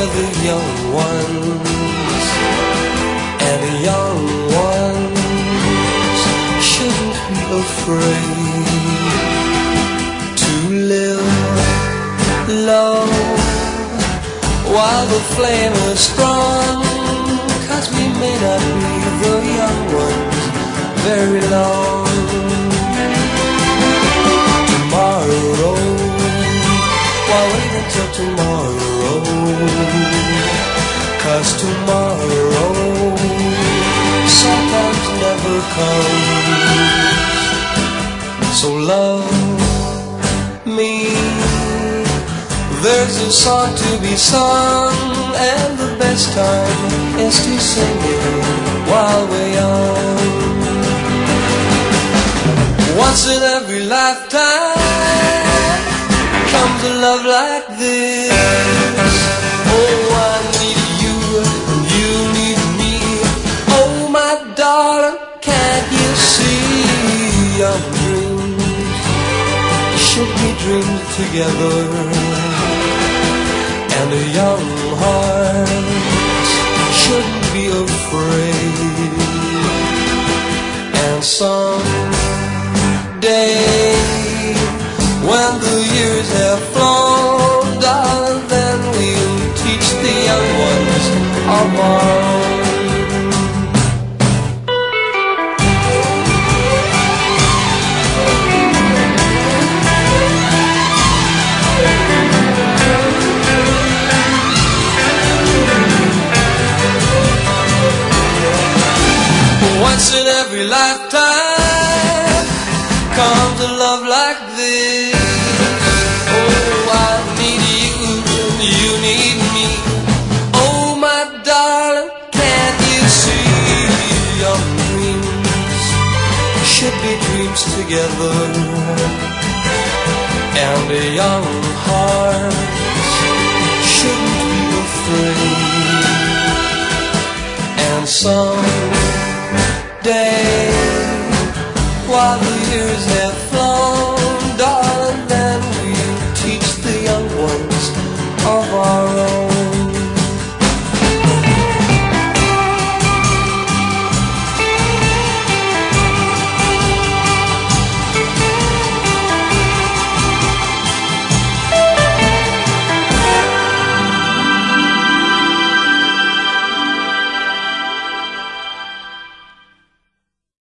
we're the young ones, and the young ones shouldn't be afraid to live low while the flame is strong, 'cause we may not be the young ones very long. Tomorrow, why wait until tomorrow? 'Cause tomorrow sometimes never comes. So love me, there's a song to be sung, and the best time is to sing it while we're young. Once in every lifetime comes a love like this. Oh, I need you and you need me. Oh, my darling, can't you see? Young dreams should be dreamed together, and a young heart shouldn't be afraid. And someday, when the years have flown, darling, then we'll teach the young ones our own. Once in every lifetime comes a love like this. Oh, I need you and you need me. Oh, my darling, can't you see? Young dreams should be dreams together, and a young heart shouldn't be afraid. And someday, while the years have